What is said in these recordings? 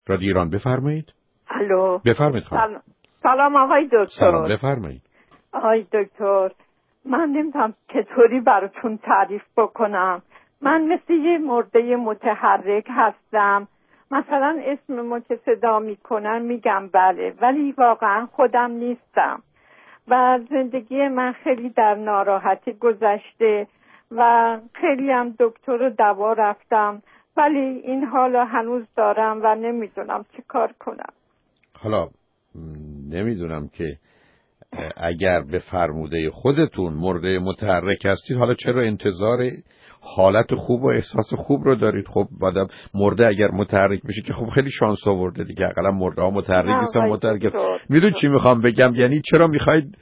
رادیو ایران، بفرمایید. الو، بفرمایید خانم. سلام آقای دکتر. سلام، بفرمایید. آقای دکتر، من نمیدونم چطوری براتون تعریف بکنم. من مثل یه مرده متحرک هستم. مثلا اسممو که صدا میکنن میگم بله، ولی واقعا خودم نیستم و زندگی من خیلی در ناراحتی گذشته و خیلی هم دکتر و دوا رفتم، ولی این حالا هنوز دارم و نمیدونم چه کار کنم. حالا نمیدونم که اگر به فرموده خودتون مرده متحرک هستید، حالا چرا انتظار حالت خوب و احساس خوب رو دارید؟ خب بعدم مرده اگر متحرک میشه که خب خیلی شانس آورده دیگه، اقلا مرده ها متحرک نیستن. متحرک میدون چی میخوام بگم؟ یعنی چرا میخواید،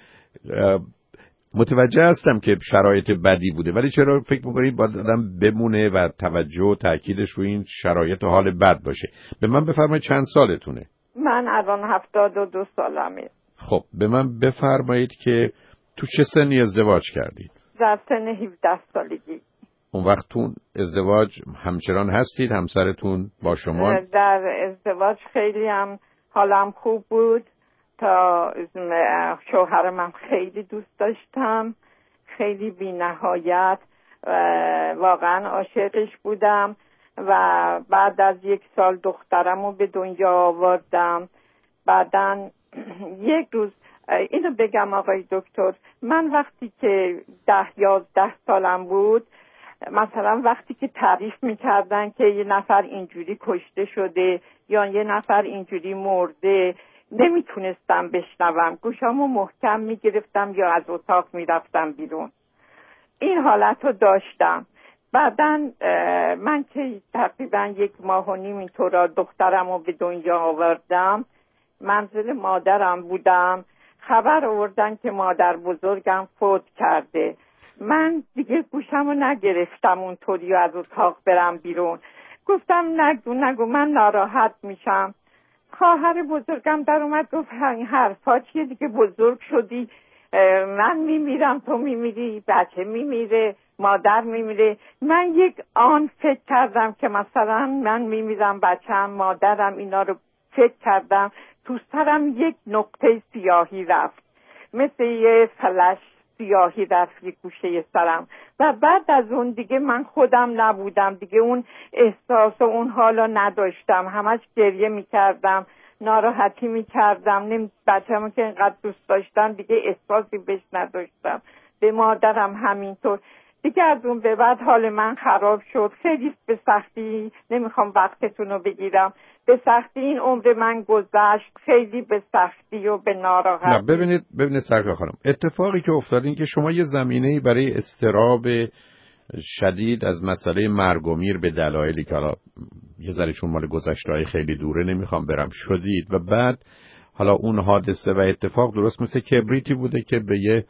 متوجه هستم که شرایط بدی بوده، ولی چرا فکر میکنید باید آدم بمونه و توجه و تأکیدش روی این شرایط و حال بد باشه؟ به من بفرمایید چند سالتونه؟ من الان 72 سالمه. خب به من بفرمایید که تو چه سنی ازدواج کردید؟ در سن 17 سالگی. اون وقتون ازدواج همچنان هستید؟ همسرتون با شما؟ در ازدواج خیلی هم حالم خوب بود، تا شوهرم خیلی دوست داشتم، خیلی بی نهایت، واقعا عاشقش بودم و بعد از 1 سال دخترم رو به دنیا آوردم. بعدن یک روز اینو بگم آقای دکتر، من وقتی که 10-11 سالم بود، مثلا وقتی که تعریف میکردن که یه نفر اینجوری کشته شده یا یه نفر اینجوری مرده، نمیتونستم بشنوم، گوشامو محکم میگرفتم یا از اتاق میرفتم بیرون. این حالت رو داشتم. بعدن من که تقریبا 1.5 ماه اینطورا دخترم رو به دنیا آوردم، منزل مادرم بودم، خبر آوردن که مادر بزرگم فوت کرده. من دیگه گوشمو نگرفتم اونطوری از اتاق برم بیرون، گفتم نگو من ناراحت میشم. خواهر بزرگم در اومد گفت این حرفا چیه دیگه، بزرگ شدی، من میمیرم تو میمیری، بچه میمیره، مادر میمیره. من یک آن فکر کردم که مثلا من میمیرم، بچه‌م، مادرم، اینا رو فکر کردم، تو سرم یک نقطه سیاهی رفت، مثل یه فلش سیاهی رفت یک گوشه سرم. و بعد از اون دیگه من خودم نبودم دیگه، اون احساس و اون حالا نداشتم، همش گریه میکردم، ناراحتی میکردم، بچه‌مو که اینقدر دوست داشتم دیگه احساسی بهش نداشتم، به مادرم همینطور. دیگه از اون به بعد حال من خراب شد، خیلی به سختی، نمیخوام وقتتون رو بگیرم، به سختی این عمر من گذشت، خیلی به سختی و به ناراحتی. نه ببینید سرکار خانم، اتفاقی که افتاد این که شما یه زمینه‌ای برای اضطراب شدید از مسئله مرگ و میر به دلایلی که حالا یه ذره چون مال گذشته‌های خیلی دوره نمیخوام برم شدید، و بعد حالا اون حادثه و اتفاق درست مثل کبریتی بوده که به یه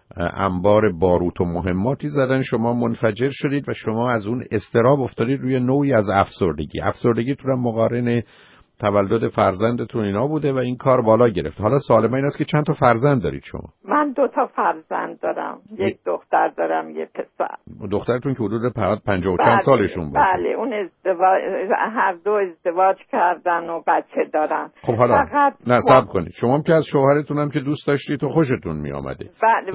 انبار باروت و مهماتی زدن، شما منفجر شدید و شما از اون اضطراب افتادید روی نوعی از افسردگی تو هم مقارن تولد فرزندتون اینا بوده و این کار بالا گرفت. حالا سوال من این است که چند تا فرزند دارید شما؟ من 2 فرزند دارم، 1 دختر دارم، 1 پسر. دخترتون که حدود 50 و چند سالشون بود؟ بله، اون هر دو ازدواج کردن و بچه دارن. خب حالا نصب کنید، شما که از شوهرتون هم که دوست داشتید و خوشتون می آمده،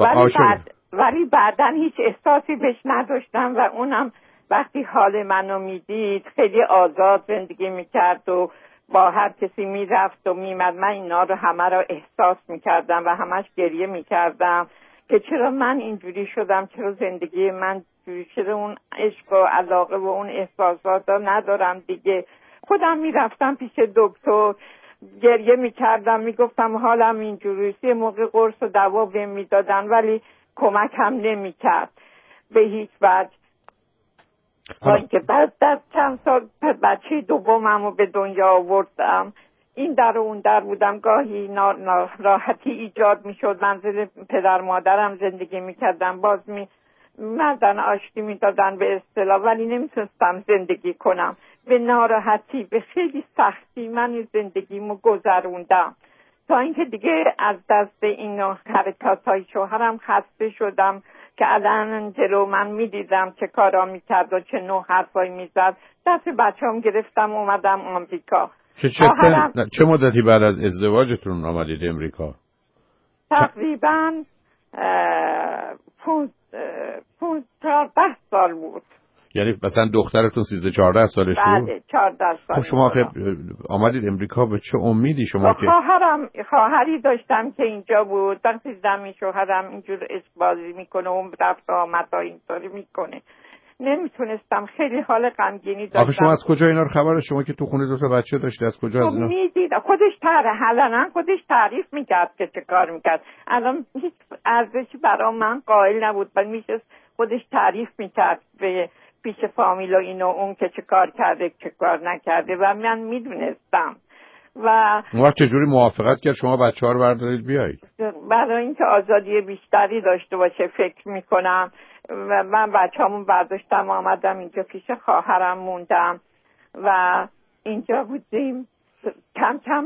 ولی بعدن هیچ احساسی بهش نداشتم و اونم وقتی حال منو میدید خیلی آزاد زندگی میکرد و با هر کسی میرفت و میمد. من اینا رو همه رو احساس میکردم و همش گریه میکردم که چرا من اینجوری شدم، چرا زندگی من جوری شده، اون عشق و علاقه و اون احساسات رو ندارم دیگه. خودم میرفتم پیش دکتر، گریه میکردم، میگفتم حالم اینجوریه، یه موقع قرص و دوا بهم میدادن ولی کمک هم نمیکرد به هیچ وجه. که بعد در چند سال بچه دومم رو به دنیا آوردم، این در و اون در بودم، گاهی ناراحتی ایجاد میشد، منزل پدر مادرم زندگی میکردم، باز مردن آشتی میدادن به اصطلاح، ولی نمیتونستم زندگی کنم، به ناراحتی، به خیلی سختی من زندگیمو گذروندم تا اینکه دیگه از دست این حرکات‌های شوهرم خسته شدم که الان جلو من میدیدم چه کارا میکرد و چه نوع حرفایی میزد. دست بچه‌ام گرفتم اومدم آمریکا. چه مدتی بعد از ازدواجتون آمدید امریکا؟ تقریبا 14 سال بود. یعنی مثلا دخترتون 13-14 سالش بود؟ بله 14 سال. خب شما آمدید امریکا به چه امیدی شما که؟ خواهری داشتم که اینجا بود. وقتی دیدم شوهرم اینجور عشق بازی میکنه و رفت آمد اینطوری میکنه نمیتونستم، خیلی حال غمگینی داشتم. آخه شما از کجا اینا رو خبر؟ شما که تو خونه 2 تا بچه داشتی، از کجا از اینا؟ میدید خودش تعریف میکرد که چه کار میکرد. الان هیچ ارزشی برای من قائل نبود، ولی میشه خودش تعریف میکرد به پیش فامیل و این و اون که چه کار کرده چه کار نکرده و من میدونستم. و اون وقت چجوری موافقت کرد شما بچه‌ها رو بردارید بیایید؟ برای اینکه آزادی بیشتری داشته باشه فکر میکنم و من بچه‌مون برداشتم آمدم اینجا پیش خواهرم موندم و اینجا بودیم. کم کم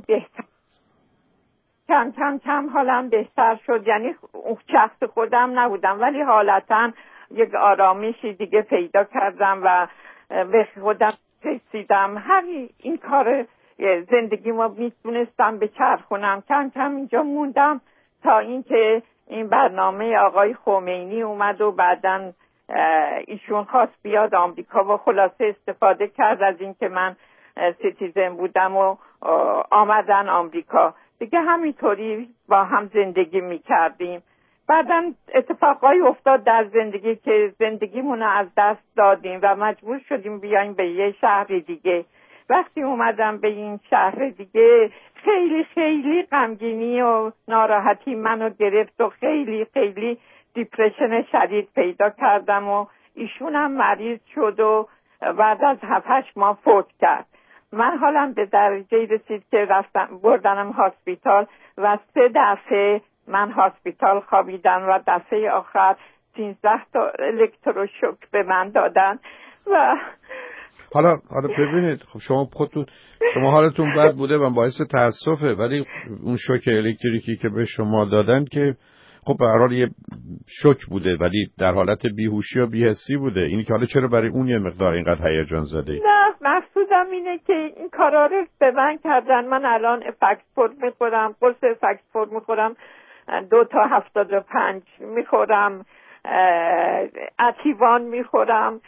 حالم بهتر شد. یعنی اون شخص خودم نبودم ولی حالتاً یک آرامشی دیگه پیدا کردم و به خودم رسیدم. این کار زندگی ما میتونستم بچرخونم. کم کم اینجا موندم تا اینکه این برنامه آقای خمینی اومد و بعداً ایشون خواست بیاد آمریکا و خلاصه استفاده کرد از اینکه من سیتیزن بودم و آمدن آمریکا دیگه. همینطوری با هم زندگی میکردیم. بعداً اتفاقایی افتاد در زندگی که زندگیمون رو از دست دادیم و مجبور شدیم بیایم به یه شهر دیگه. وقتی اومدم به این شهر دیگه خیلی خیلی غمگینی و ناراحتی منو گرفت و خیلی خیلی دیپرشن شدید پیدا کردم و ایشونم مریض شد و بعد از 7-8 ماه فوت کرد. من حالم به درجه رسید که بردنم هاسپیتال و 3 دفعه من هاسپیتال خوابیدم و دفعه آخر 13 تا الکتروشوک به من دادن. و حالا ببینید خب شما حالتون بد بوده و باعث تاسفه، ولی اون شوک الکتریکی که به شما دادن که خب به هر حال یه شوک بوده ولی در حالت بیهوشی و بی‌حسی بوده. اینی که حالا چرا برای اون یه مقدار اینقدر هیجان زده؟ نه مقصودم اینه که این کارا رو به من کردن. من الان فکسپورت میخورم، قرص فکسپورت میخورم 2 تا 75 میخورم، اتیوان میخورم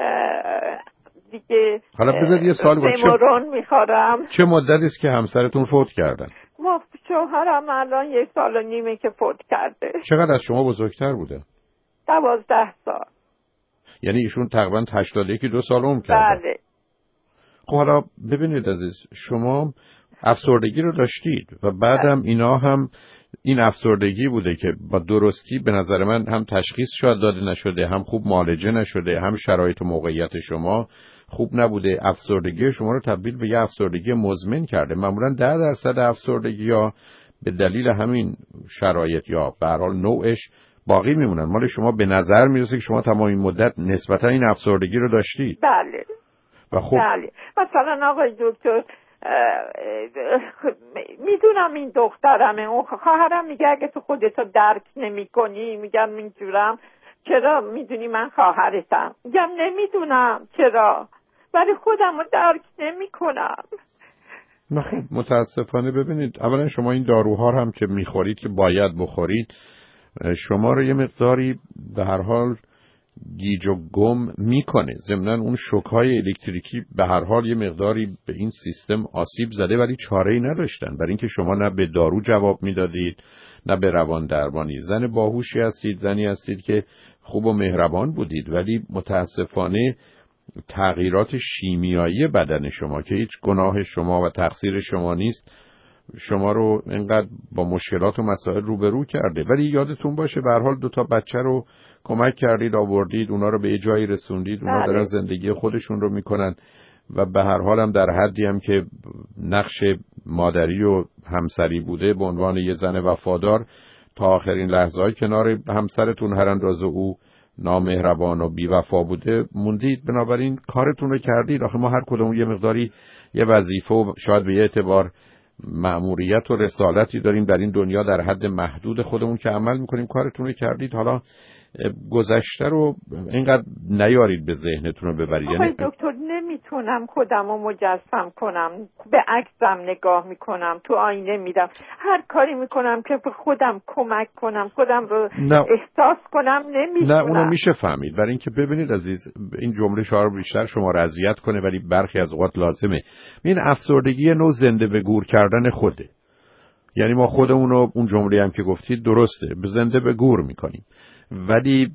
دیگه. حالا بذار یه سوال میخورم. چه مدتی است که همسرتون فوت کردن؟ ما شوهرم الان 1.5 سال که فوت کرده. چقدر از شما بزرگتر بوده؟ 12 سال. یعنی ایشون تقریبا 81-2 سال عمر کردن. بله. خب حالا ببینید عزیز، شما افسردگی رو داشتید و بعدم اینا هم این افسردگی بوده که با درستی به نظر من هم تشخیص شاید داده نشده، هم خوب معالجه نشده، هم شرایط و موقعیت شما خوب نبوده. افسردگی شما رو تبدیل به یه افسردگی مزمن کرده. معمولا 10% افسردگی ها به دلیل همین شرایط یا به هر حال نوعش باقی میمونن. مال شما به نظر میرسه که شما تمام این مدت نسبتا این افسردگی رو داشتید. بله. و خب بله. مثلا آقای دکتر میدونم این دخترمه، اون خواهرم میگه اگه تو خودتو درک نمی کنی، میگم اینجورم، چرا میدونی من خواهرتم؟ میگم نمیدونم چرا، ولی خودم رو درک نمی کنم. نه خب متاسفانه ببینید، اولا شما این داروها هم که میخورید که باید بخورید شما رو یه مقداری به هر حال گیج و گم میکنه. ضمناً اون شوک‌های الکتریکی به هر حال یه مقداری به این سیستم آسیب زده ولی چاره‌ای نداشتن، برای اینکه شما نه به دارو جواب میدادید نه به روان درمانی. زن باهوشی هستید، زنی هستید که خوب و مهربان بودید، ولی متاسفانه تغییرات شیمیایی بدن شما که هیچ گناه شما و تقصیر شما نیست شما رو اینقدر با مشکلات و مسائل روبرو کرده. ولی یادتون باشه به هر حال 2 تا بچه رو کمک کردید، آوردید، اونا رو به جایی رسوندید، اونا دارن زندگی خودشون رو میکنن و به هر حال هم در حدی هم که نقش مادری و همسری بوده به عنوان یه زن وفادار تا آخرین لحظه‌های کنار همسرتون هر اندازه او نامهربان و بی‌وفا بوده موندید. بنابراین کارتون رو کردید. آخه ما هر کدوم یه مقداری یه وظیفه و شاید به یه اعتبار مأموریت و رسالتی داریم در این دنیا، در حد محدود خودمون که عمل میکنیم. کارتون رو کردید. حالا گذشته رو اینقدر نیارید به ذهنتون رو ببرید. یعنی دکتر نمیتونم خودم رو مجسم کنم، به عکسم نگاه میکنم، تو آینه میرم، هر کاری میکنم که به خودم کمک کنم، خودم رو احساس کنم، نمیتونم. نه اونو میشه فهمید. برای اینکه ببینید عزیز، این جمله شما بیشتر شما رو اذیت کنه ولی برخی از اوقات لازمه. این افسردگی نوع زنده به گور کردن خوده. یعنی ما خودمون رو، اون جمله هم که گفتید درسته، به زنده به گور میکنیم، ولی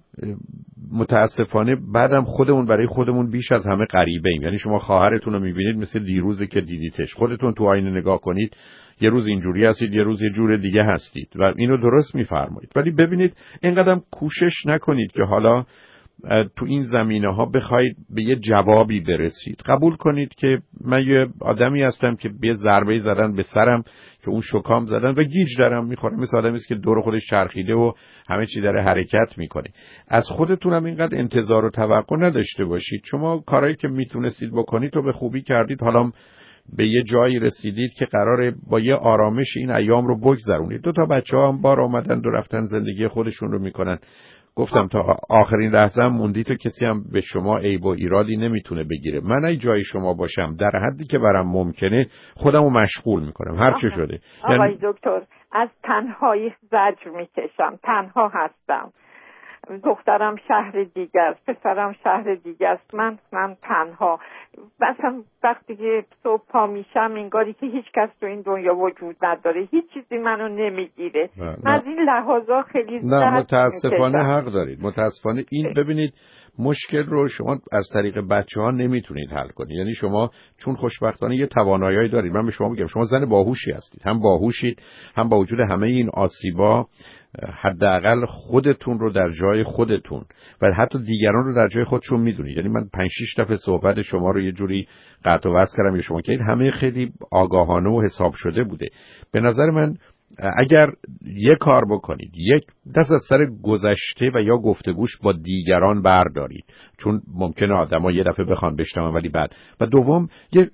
متاسفانه بعدم خودمون برای خودمون بیش از همه غریبه ایم. یعنی شما خواهرتون رو میبینید مثل دیروزی که دیدیدش، خودتون تو آینه نگاه کنید یه روز اینجوری هستید، یه روز یه جور دیگه هستید و اینو درست میفرمایید. ولی ببینید اینقدر کوشش نکنید که حالا تو این زمینه ها بخواید به یه جوابی برسید. قبول کنید که من یه آدمی هستم که به ضربه زدن به سرم که اون شکام زدن و گیج دارم میخورم، مثل آدمی است که دور خودش چرخیده و همه چی داره حرکت میکنه. از خودتونم اینقدر انتظار و توقع نداشته باشید. شما کارهایی که میتونستید بکنید رو به خوبی کردید، حالا به یه جایی رسیدید که قراره با یه آرامش این ایام رو بگذرونید. 2 تا بچه‌ها هم بار آمدن و رفتن زندگی خودشون رو میکنن. گفتم تا آخرین لحظه هم موندید و کسی هم به شما عیب و ایرادی نمیتونه بگیره. من ای جای شما باشم در حدی که برام ممکنه خودمو مشغول میکنم هر چه شده. آقای دکتر، از تنهایی زجر میکشم، تنها هستم، دخترم شهر دیگه است، پسرم شهر دیگه است، من تنها. مثلا وقتی که صبح پا میشم انگاری که هیچ کس تو این دنیا وجود نداره، هیچ چیزی منو نمیگیره. من از این لحاظا خیلی نه متاسفانه حق دارید. متاسفانه این ببینید مشکل رو شما از طریق بچه‌ها نمیتونید حل کنید. یعنی شما چون خوشبختانه یه توانایی دارید، من به شما میگم شما زن باهوشی هستید، هم باهوشید، هم با وجود همه این آسیبا حداقل خودتون رو در جای خودتون و حتی دیگران رو در جای خودشون میدونید. یعنی من 5-6 دفعه صحبت شما رو یه جوری قطع و وصل کردم، شما که همه خیلی آگاهانه و حساب شده بوده. به نظر من اگر یک کار بکنید، یک دست از سر گذشته و یا گفتگوش با دیگران بردارید، چون ممکنه آدم‌ها یه دفعه بخوان بشنون ولی بعد، و دوم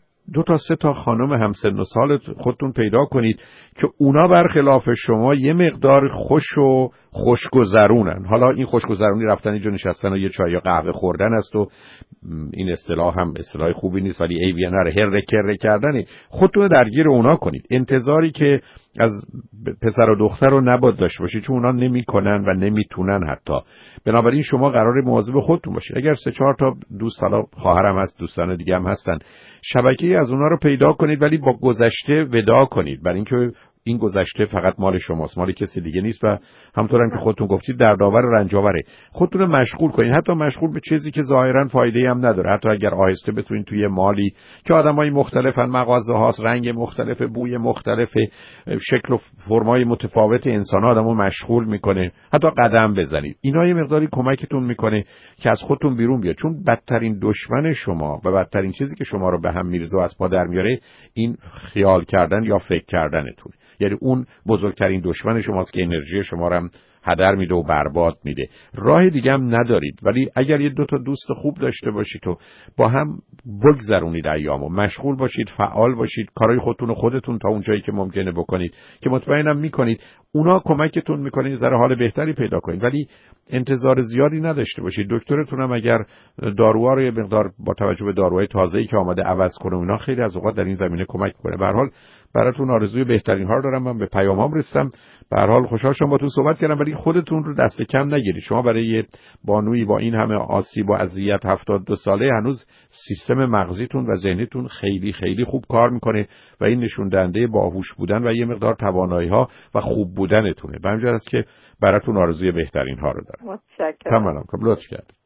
2 تا 3 تا خانم همسن و سال خودتون پیدا کنید که اونا برخلاف شما یه مقدار خوش و خوشگذرونن. حالا این خوشگذرونی رفتن اینجا نشستن و یه چای یا قهوه خوردن است و این اصطلاح هم اصطلاح خوبی نیست ولی عیبی نداره، هر کردنه. خودتون درگیر اونا کنید. انتظاری که از پسر و دختر رو نباید داشته باشید چون اونا نمیکنن و نمیتونن حتی. بنابراین شما قراره مواظب خودتون باشید. اگر 3-4 تا دوست، حالا خواهرم هست، دوستان دیگه هم هستن، شبکه‌ای از اونا رو پیدا کنید ولی با گذشته وداع کنید، برای اینکه این گذشته فقط مال شماست، مال کسی دیگه نیست و همونطور هم که خودتون گفتید دردآور و رنجاوره. خودتون رو مشغول کنید، حتی مشغول به چیزی که ظاهرا فایده‌ای هم نداره. حتی اگر آهسته بتونید توی مالی که آدمای مختلفن، مغازه هاست، رنگ مختلف، بوی مختلف، شکل و فرمای متفاوت انسان‌ها آدمو مشغول میکنه، حتی قدم بزنید. اینا یه مقداری کمکتون میکنه که از خودتون بیرون بیاد، چون بدترین دشمن شما و بدترین چیزی که شما رو به هم میریزه و از پا در میاره این خیال کردن یا فکر کردنتونه. یعنی اون بزرگترین دشمن شماست که انرژی شما رو هم هدر میده و برباد میده. راه دیگه هم ندارید. ولی اگر 2 تا دوست خوب داشته باشید و با هم بگذرونید ایامو، مشغول باشید، فعال باشید، کارهای خودتون تا اون جایی که ممکنه بکنید که مطمئنم میکنید اونا کمکتون میکنه ذره حال بهتری پیدا کنید. ولی انتظار زیادی نداشته باشید. دکترتون هم اگر داروها رو یه مقدار با توجه به داروهای تازه‌ای که آماده عوض کنه، اونا خیلی از اوقات در این زمینه کمک میکنه. به هر حال براتون آرزوی بهترین ها رو دارم. من به پیامام رسیدم. به هر حال خوشحال شدم باهاتون صحبت کردم، ولی خودتون رو دست کم نگیرید. شما برای بانویی با این همه آسیب و اذیت 72 ساله هنوز سیستم مغزیتون و ذهنیتون خیلی خیلی خوب کار میکنه و این نشون دهنده باهوش بودن و یه مقدار توانایی‌ها و خوب بودنتونه. به همین جهت است که براتون آرزوی بهترین ها رو دارم. متشکرم. تمام. لطف کردید.